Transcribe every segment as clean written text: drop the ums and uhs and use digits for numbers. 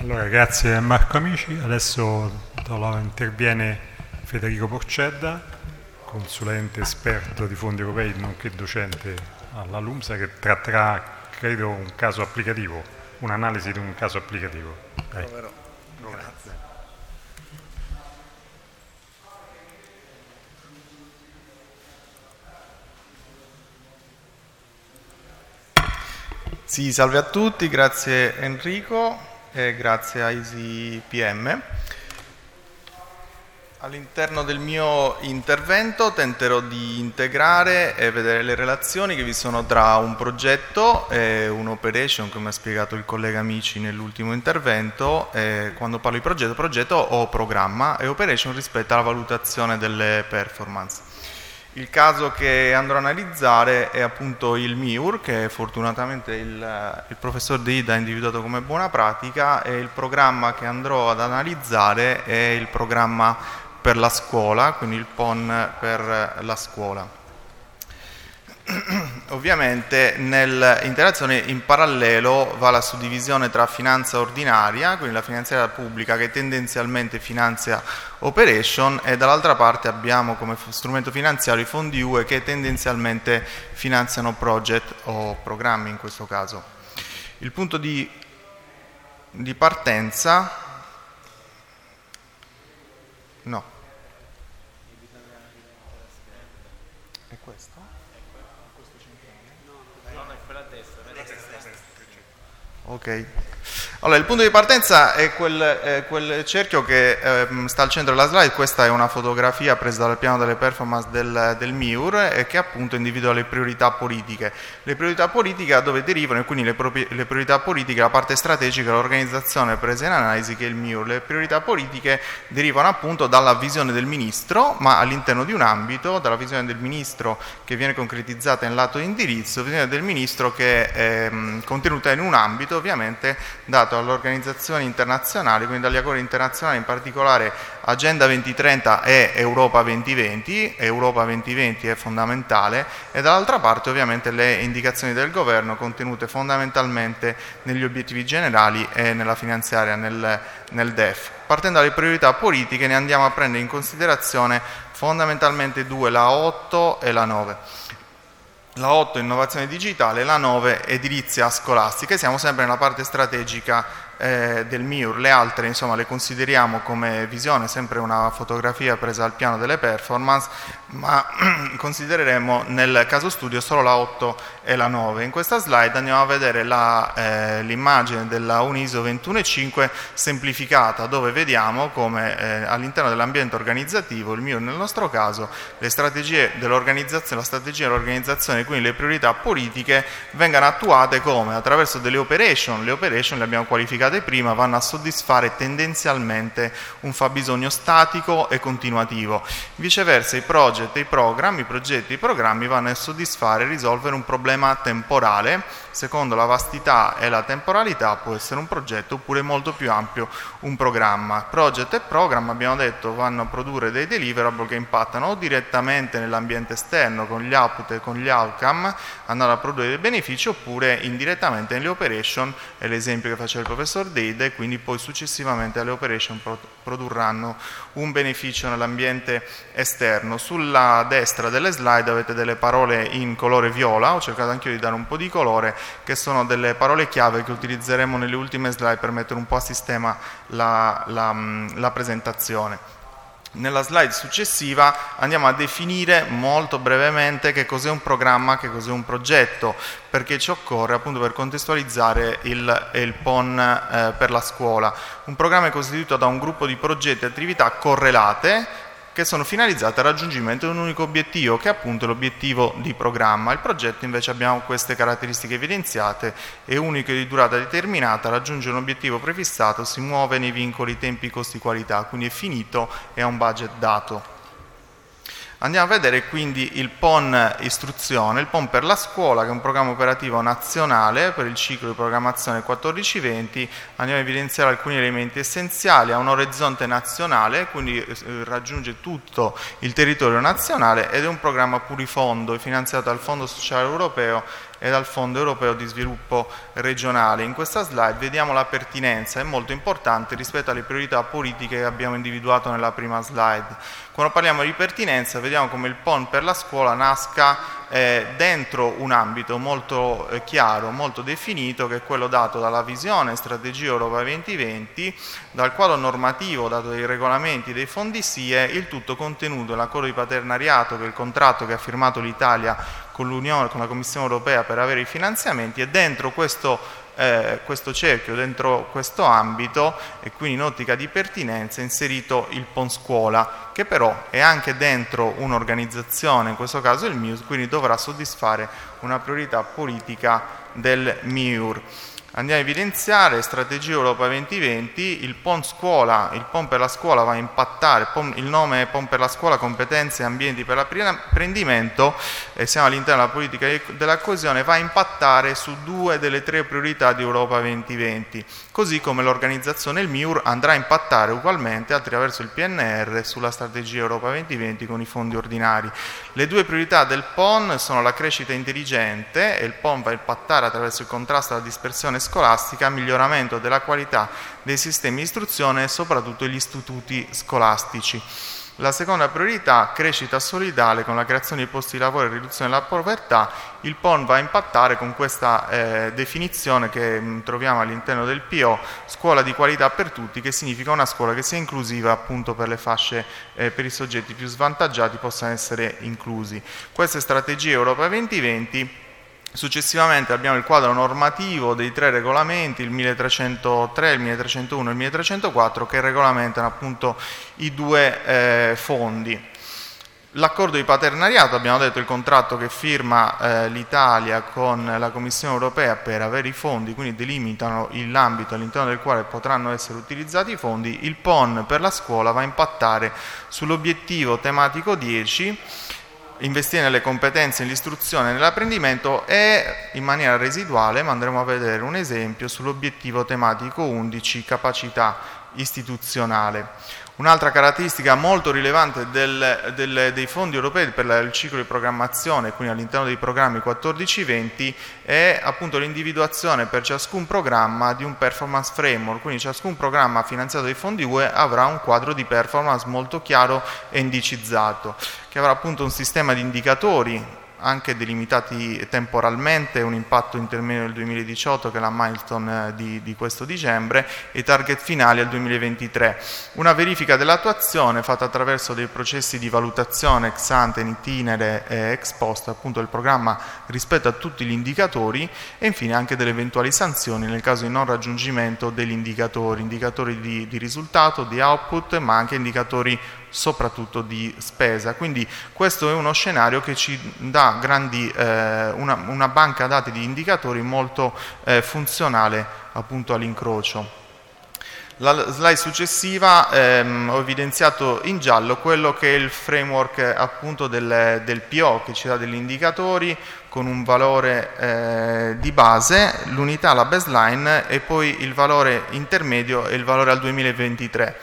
Allora, grazie a Marco Amici. Adesso interviene Federico Porcedda, consulente esperto di fondi europei nonché docente alla LUMSA, che tratterà, credo, un caso applicativo, un'analisi di un caso applicativo. Proverò. Grazie. Sì, salve a tutti, grazie Enrico e grazie a EasyPM. All'interno del mio intervento tenterò di integrare e vedere le relazioni che vi sono tra un progetto e un'operation, come ha spiegato il collega Amici nell'ultimo intervento. Quando parlo di progetto o programma, e operation rispetto alla valutazione delle performance. Il caso che andrò a analizzare è appunto il MIUR, che fortunatamente il professor Deida ha individuato come buona pratica, e il programma che andrò ad analizzare è il programma per la scuola, quindi il PON per la scuola. Ovviamente nell'interazione in parallelo va la suddivisione tra finanza ordinaria, quindi la finanziaria pubblica che tendenzialmente finanzia operation, e dall'altra parte abbiamo come strumento finanziario i fondi UE che tendenzialmente finanziano project o programmi in questo caso. Il punto di partenza... No. È questo? Ok. Allora, il punto di partenza è quel cerchio che sta al centro della slide. Questa è una fotografia presa dal piano delle performance del MIUR e che appunto individua le priorità politiche. Le priorità politiche da dove derivano, e quindi le priorità politiche, la parte strategica, l'organizzazione presa in analisi, che è il MIUR. Le priorità politiche derivano appunto dalla visione del ministro, ma all'interno di un ambito, dalla visione del ministro che viene concretizzata in lato di indirizzo, visione del ministro che è contenuta in un ambito ovviamente dato all'organizzazioni internazionali, quindi dagli accordi internazionali, in particolare Agenda 2030 e Europa 2020. Europa 2020 è fondamentale, e dall'altra parte ovviamente le indicazioni del governo contenute fondamentalmente negli obiettivi generali e nella finanziaria, nel DEF. Partendo dalle priorità politiche ne andiamo a prendere in considerazione fondamentalmente due, la 8 e la 9. La 8 innovazione digitale, la 9 edilizia scolastica. Siamo sempre nella parte strategica del MIUR. Le altre insomma le consideriamo come visione, sempre una fotografia presa al piano delle performance, ma considereremo nel caso studio solo la 8 e la 9. In questa slide andiamo a vedere l'immagine della UNISO 21.5 semplificata, dove vediamo come all'interno dell'ambiente organizzativo, il MIUR nel nostro caso, le strategie dell'organizzazione, la strategia dell'organizzazione, quindi le priorità politiche, vengano attuate come? Attraverso delle operation. Le operation le abbiamo qualificate prima, vanno a soddisfare tendenzialmente un fabbisogno statico e continuativo. Viceversa i progetti e i programmi vanno a soddisfare e risolvere un problema temporale. Secondo la vastità e la temporalità può essere un progetto, oppure molto più ampio un programma. Project e programma, abbiamo detto, vanno a produrre dei deliverable che impattano o direttamente nell'ambiente esterno con gli output e con gli outcome, andando a produrre dei benefici, oppure indirettamente nelle operation, è l'esempio che faceva il professor Deida, e quindi poi successivamente alle operation produrranno un beneficio nell'ambiente esterno. Sulla destra delle slide avete delle parole in colore viola, ho cercato anch'io di dare un po' di colore, che sono delle parole chiave che utilizzeremo nelle ultime slide per mettere un po' a sistema la presentazione. Nella slide successiva andiamo a definire molto brevemente che cos'è un programma, che cos'è un progetto, perché ci occorre appunto per contestualizzare il PON per la scuola. Un programma è costituito da un gruppo di progetti e attività correlate che sono finalizzate al raggiungimento di un unico obiettivo, che è appunto l'obiettivo di programma. Il progetto invece abbiamo queste caratteristiche evidenziate: è unico e di durata determinata, raggiunge un obiettivo prefissato, si muove nei vincoli tempi, costi, qualità, quindi è finito e ha un budget dato. Andiamo a vedere quindi il PON istruzione, il PON per la scuola, che è un programma operativo nazionale per il ciclo di programmazione 14-20. Andiamo a evidenziare alcuni elementi essenziali: ha un orizzonte nazionale, quindi raggiunge tutto il territorio nazionale, ed è un programma plurifondo finanziato dal Fondo Sociale Europeo e dal Fondo Europeo di Sviluppo Regionale. In questa slide vediamo la pertinenza, è molto importante rispetto alle priorità politiche che abbiamo individuato nella prima slide. Quando parliamo di pertinenza vediamo come il PON per la scuola nasca dentro un ambito molto chiaro, molto definito, che è quello dato dalla visione Strategia Europa 2020, dal quadro normativo dato dai regolamenti dei fondi SIE, il tutto contenuto nell'accordo di partenariato, che è il contratto che ha firmato l'Italia con l'Unione, con la Commissione Europea per avere i finanziamenti, e dentro questo cerchio, dentro questo ambito, e quindi in ottica di pertinenza, è inserito il PON Scuola, che però è anche dentro un'organizzazione, in questo caso il MIUR, quindi dovrà soddisfare una priorità politica del MIUR. Andiamo a evidenziare Strategia Europa 2020, il PON Scuola, il PON per la scuola va a impattare, il nome è PON per la scuola, competenze e ambienti per l'apprendimento, siamo all'interno della politica della coesione, va a impattare su 2 delle 3 priorità di Europa 2020, così come l'organizzazione, il MIUR, andrà a impattare ugualmente attraverso il PNR sulla Strategia Europa 2020 con i fondi ordinari. Le 2 priorità del PON sono la crescita intelligente, e il PON va a impattare attraverso il contrasto alla dispersione scolastica, miglioramento della qualità dei sistemi di istruzione e soprattutto gli istituti scolastici. La seconda priorità, crescita solidale con la creazione di posti di lavoro e riduzione della povertà, il PON va a impattare con questa definizione che troviamo all'interno del PO, scuola di qualità per tutti, che significa una scuola che sia inclusiva appunto per le fasce, per i soggetti più svantaggiati possano essere inclusi. Questa è Strategia Europa 2020. Successivamente abbiamo il quadro normativo dei 3 regolamenti, il 1303, il 1301 e il 1304, che regolamentano appunto i 2 fondi. L'accordo di partenariato, abbiamo detto, il contratto che firma l'Italia con la Commissione Europea per avere i fondi, quindi delimitano l'ambito all'interno del quale potranno essere utilizzati i fondi. Il PON per la scuola va a impattare sull'obiettivo tematico 10, investire nelle competenze, nell'istruzione e nell'apprendimento, e in maniera residuale, ma andremo a vedere un esempio, sull'obiettivo tematico 11, capacità istituzionale. Un'altra caratteristica molto rilevante dei fondi europei per il ciclo di programmazione, quindi all'interno dei programmi 14-20, è appunto l'individuazione per ciascun programma di un performance framework, quindi ciascun programma finanziato dai fondi UE avrà un quadro di performance molto chiaro e indicizzato, che avrà appunto un sistema di indicatori anche delimitati temporalmente, un impatto intermedio nel 2018 che è la milestone di questo dicembre, e i target finali al 2023. Una verifica dell'attuazione fatta attraverso dei processi di valutazione ex ante, in itinere e ex post appunto del programma rispetto a tutti gli indicatori, e infine anche delle eventuali sanzioni nel caso di non raggiungimento degli indicatori di risultato, di output, ma anche indicatori soprattutto di spesa. Quindi questo è uno scenario che ci dà una banca dati di indicatori molto funzionale appunto all'incrocio. La slide successiva ho evidenziato in giallo quello che è il framework appunto del PO, che ci dà degli indicatori con un valore di base, l'unità, la baseline, e poi il valore intermedio e il valore al 2023.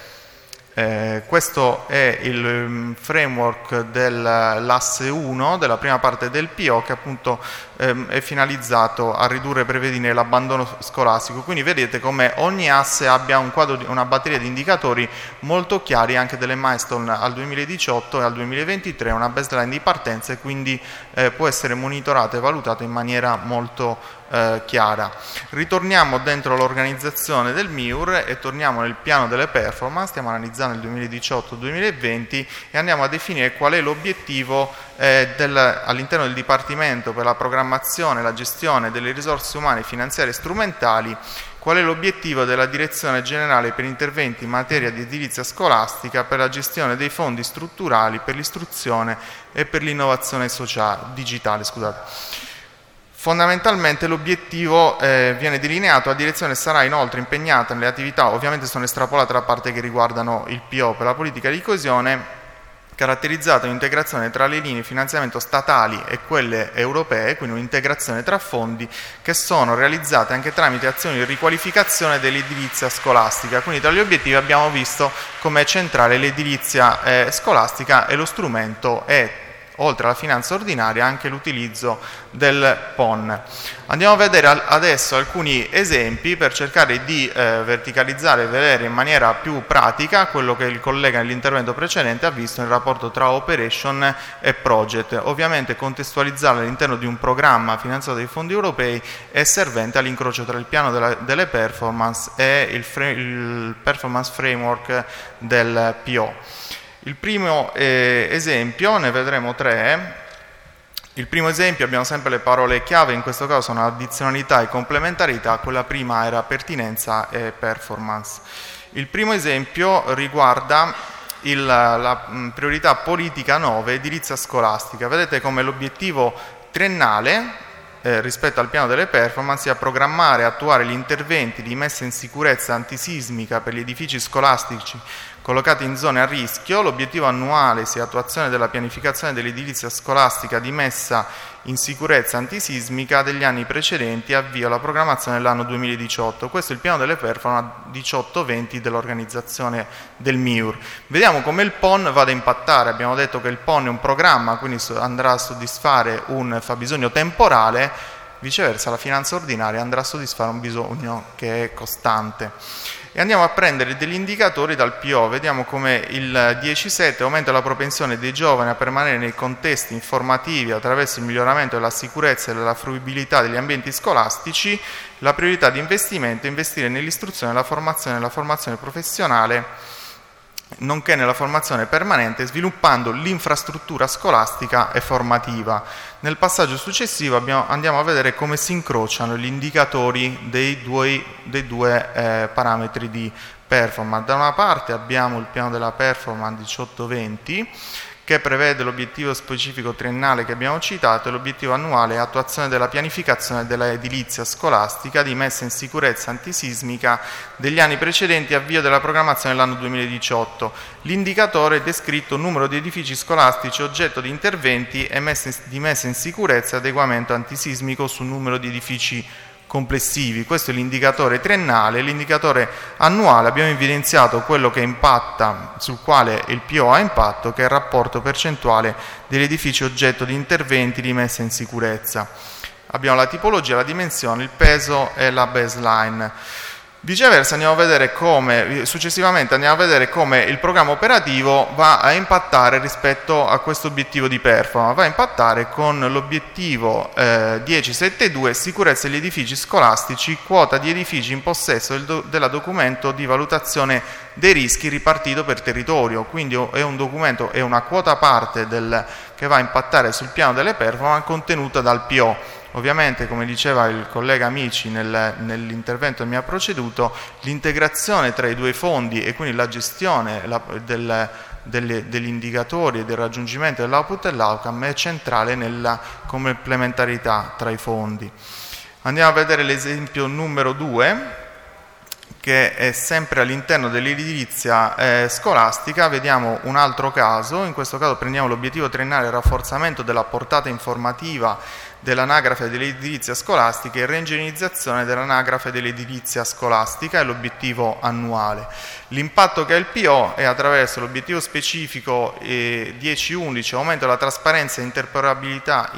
Questo è il framework dell'asse 1 della prima parte del PO, che appunto è finalizzato a ridurre e prevenire l'abbandono scolastico. Quindi vedete come ogni asse abbia una batteria di indicatori molto chiari, anche delle milestone al 2018 e al 2023, una baseline di partenza, e quindi può essere monitorato e valutato in maniera molto chiara. Ritorniamo dentro l'organizzazione del MIUR e torniamo nel piano delle performance, stiamo analizzando il 2018-2020 e andiamo a definire qual è l'obiettivo all'interno del Dipartimento per la programmazione e la gestione delle risorse umane, finanziarie e strumentali. Qual è l'obiettivo della Direzione Generale per interventi in materia di edilizia scolastica per la gestione dei fondi strutturali per l'istruzione e per l'innovazione digitale? Fondamentalmente l'obiettivo viene delineato, la direzione sarà inoltre impegnata nelle attività, ovviamente sono estrapolate la parte che riguardano il PO per la politica di coesione, caratterizzata da un'integrazione tra le linee di finanziamento statali e quelle europee, quindi un'integrazione tra fondi che sono realizzate anche tramite azioni di riqualificazione dell'edilizia scolastica. Quindi tra gli obiettivi abbiamo visto come centrale l'edilizia scolastica, e lo strumento è oltre alla finanza ordinaria, anche l'utilizzo del PON. Andiamo a vedere adesso alcuni esempi per cercare di verticalizzare e vedere in maniera più pratica quello che il collega nell'intervento precedente ha visto nel rapporto tra operation e project. Ovviamente contestualizzare all'interno di un programma finanziato dai fondi europei è servente all'incrocio tra il piano delle performance e il performance framework del PO. Il primo esempio, ne vedremo 3. Il primo esempio, abbiamo sempre le parole chiave, in questo caso sono addizionalità e complementarità, quella prima era pertinenza e performance. Il primo esempio riguarda la priorità politica 9, edilizia scolastica. Vedete come l'obiettivo triennale rispetto al piano delle performance sia programmare e attuare gli interventi di messa in sicurezza antisismica per gli edifici scolastici collocati in zone a rischio. L'obiettivo annuale sia attuazione della pianificazione dell'edilizia scolastica di messa in sicurezza antisismica degli anni precedenti e avvio alla programmazione dell'anno 2018. Questo è il piano delle performance 18-20 dell'organizzazione del MIUR. Vediamo come il PON vada a impattare. Abbiamo detto che il PON è un programma, quindi andrà a soddisfare un fabbisogno temporale, viceversa la finanza ordinaria andrà a soddisfare un bisogno che è costante. E andiamo a prendere degli indicatori dal PO, vediamo come il 10.7 aumenta la propensione dei giovani a permanere nei contesti informativi attraverso il miglioramento della sicurezza e della fruibilità degli ambienti scolastici. La priorità di investimento è investire nell'istruzione, nella formazione professionale, nonché nella formazione permanente, sviluppando l'infrastruttura scolastica e formativa. Nel passaggio successivo andiamo a vedere come si incrociano gli indicatori dei due parametri di performance. Da una parte abbiamo il piano della performance 18-20, che prevede l'obiettivo specifico triennale che abbiamo citato e l'obiettivo annuale è attuazione della pianificazione della edilizia scolastica di messa in sicurezza antisismica degli anni precedenti e avvio della programmazione dell'anno 2018. L'indicatore è descritto numero di edifici scolastici oggetto di interventi e di messa in sicurezza e adeguamento antisismico sul numero di edifici complessivi. Questo è l'indicatore triennale. L'indicatore annuale abbiamo evidenziato quello che impatta, sul quale il PO ha impatto, che è il rapporto percentuale degli edifici oggetto di interventi di messa in sicurezza. Abbiamo la tipologia, la dimensione, il peso e la baseline. Viceversa successivamente andiamo a vedere come il programma operativo va a impattare rispetto a questo obiettivo di performance. Va a impattare con l'obiettivo 10.7.2 sicurezza degli edifici scolastici, quota di edifici in possesso del documento di valutazione dei rischi ripartito per territorio. Quindi è un documento, è una quota parte che va a impattare sul piano delle performance contenuta dal PO. Ovviamente, come diceva il collega Amici nell'intervento che mi ha preceduto, l'integrazione tra i due fondi e quindi la gestione degli indicatori e del raggiungimento dell'output e l'outcome è centrale nella complementarità tra i fondi. Andiamo a vedere l'esempio numero 2, che è sempre all'interno dell'edilizia scolastica. Vediamo un altro caso. In questo caso prendiamo l'obiettivo triennale rafforzamento della portata informativa dell'anagrafe dell'edilizia scolastica e reingegnerizzazione dell'anagrafe dell'edilizia scolastica è l'obiettivo annuale. L'impatto che ha il PO è attraverso l'obiettivo specifico 10.11 aumento della trasparenza, interoperabilità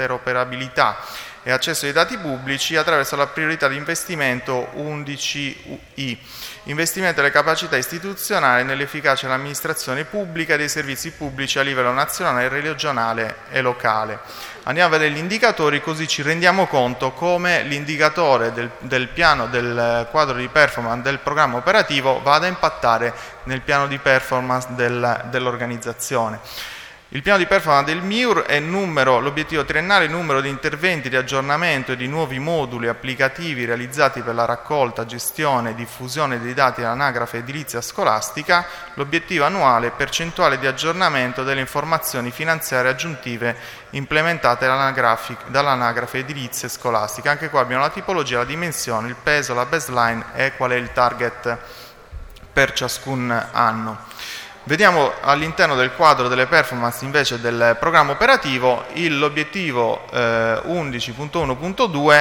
e accesso ai dati pubblici attraverso la priorità di investimento 11I, investimento delle capacità istituzionali nell'efficacia dell'amministrazione pubblica e dei servizi pubblici a livello nazionale, regionale e locale. Andiamo a vedere gli indicatori, così ci rendiamo conto come l'indicatore del piano del quadro di performance del programma operativo vada a impattare nel piano di performance dell'organizzazione. Il piano di performance del MIUR è l'obiettivo triennale, numero di interventi di aggiornamento e di nuovi moduli applicativi realizzati per la raccolta, gestione e diffusione dei dati dell'anagrafe edilizia scolastica, l'obiettivo annuale percentuale di aggiornamento delle informazioni finanziarie aggiuntive implementate dall'anagrafe edilizia scolastica. Anche qua abbiamo la tipologia, la dimensione, il peso, la baseline e qual è il target per ciascun anno. Vediamo all'interno del quadro delle performance invece del programma operativo l'obiettivo 11.1.2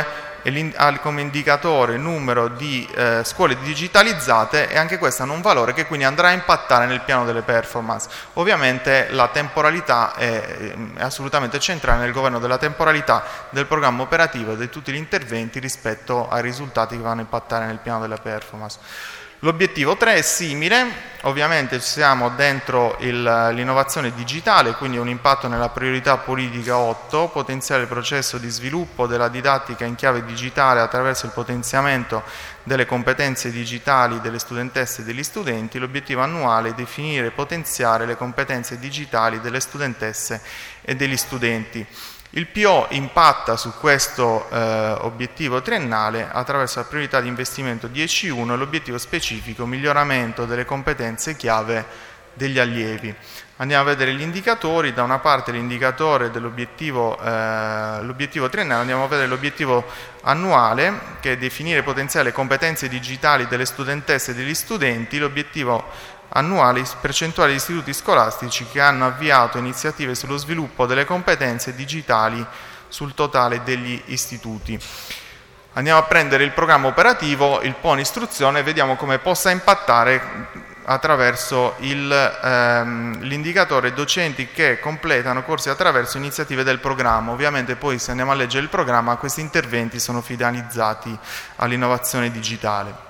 ha come indicatore il numero di scuole digitalizzate, e anche questo hanno un valore che quindi andrà a impattare nel piano delle performance. Ovviamente la temporalità è assolutamente centrale nel governo della temporalità del programma operativo e di tutti gli interventi rispetto ai risultati che vanno a impattare nel piano della performance. L'obiettivo 3 è simile, ovviamente siamo dentro l'innovazione digitale, quindi un impatto nella priorità politica 8, potenziare il processo di sviluppo della didattica in chiave digitale attraverso il potenziamento delle competenze digitali delle studentesse e degli studenti. L'obiettivo annuale è definire e potenziare le competenze digitali delle studentesse e degli studenti. Il PO impatta su questo obiettivo triennale attraverso la priorità di investimento 10.1 e l'obiettivo specifico miglioramento delle competenze chiave degli allievi. Andiamo a vedere gli indicatori. Da una parte l'indicatore dell'obiettivo triennale, andiamo a vedere l'obiettivo annuale, che è definire e potenziare le competenze digitali delle studentesse e degli studenti. L'obiettivo annuali percentuali di istituti scolastici che hanno avviato iniziative sullo sviluppo delle competenze digitali sul totale degli istituti. Andiamo a prendere il programma operativo, il PON istruzione, e vediamo come possa impattare attraverso l'indicatore docenti che completano corsi attraverso iniziative del programma. Ovviamente poi, se andiamo a leggere il programma, questi interventi sono finalizzati all'innovazione digitale.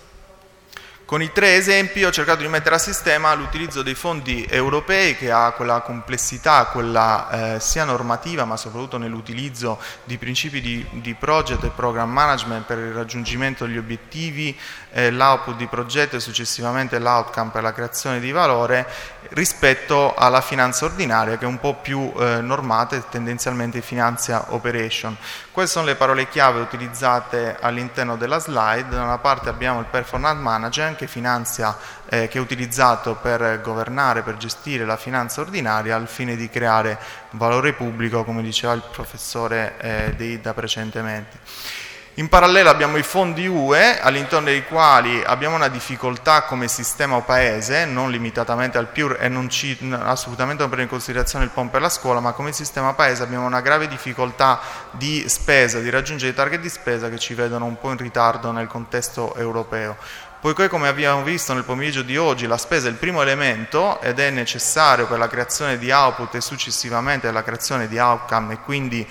Con i 3 esempi ho cercato di mettere a sistema l'utilizzo dei fondi europei, che ha quella complessità, quella sia normativa ma soprattutto nell'utilizzo di principi di project e program management per il raggiungimento degli obiettivi, l'output di progetto e successivamente l'outcome per la creazione di valore, rispetto alla finanza ordinaria, che è un po' più normata e tendenzialmente finanzia operation. Queste sono le parole chiave utilizzate all'interno della slide. Da una parte abbiamo il performance management, che è utilizzato per governare, per gestire la finanza ordinaria al fine di creare valore pubblico, come diceva il professore Deida precedentemente. In parallelo abbiamo i fondi UE, all'interno dei quali abbiamo una difficoltà come sistema o paese, non limitatamente al PIUR, e assolutamente non prendo in considerazione il PON per la scuola, ma come sistema paese abbiamo una grave difficoltà di spesa, di raggiungere i target di spesa che ci vedono un po' in ritardo nel contesto europeo. Poiché, come abbiamo visto nel pomeriggio di oggi, la spesa è il primo elemento ed è necessario per la creazione di output e successivamente la creazione di outcome e quindi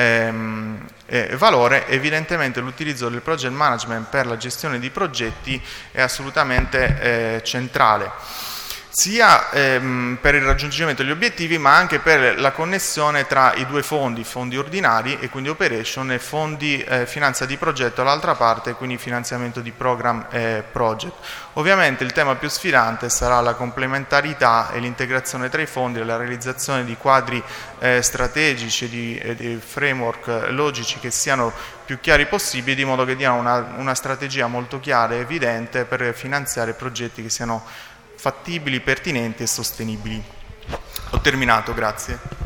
valore, evidentemente l'utilizzo del project management per la gestione di progetti è assolutamente centrale, sia per il raggiungimento degli obiettivi, ma anche per la connessione tra i due fondi ordinari e quindi operation, e fondi finanza di progetto all'altra parte, quindi finanziamento di program e project. Ovviamente il tema più sfidante sarà la complementarità e l'integrazione tra i fondi e la realizzazione di quadri strategici e di framework logici che siano più chiari possibili, di modo che diano una strategia molto chiara e evidente per finanziare progetti che siano fattibili, pertinenti e sostenibili. Ho terminato, grazie.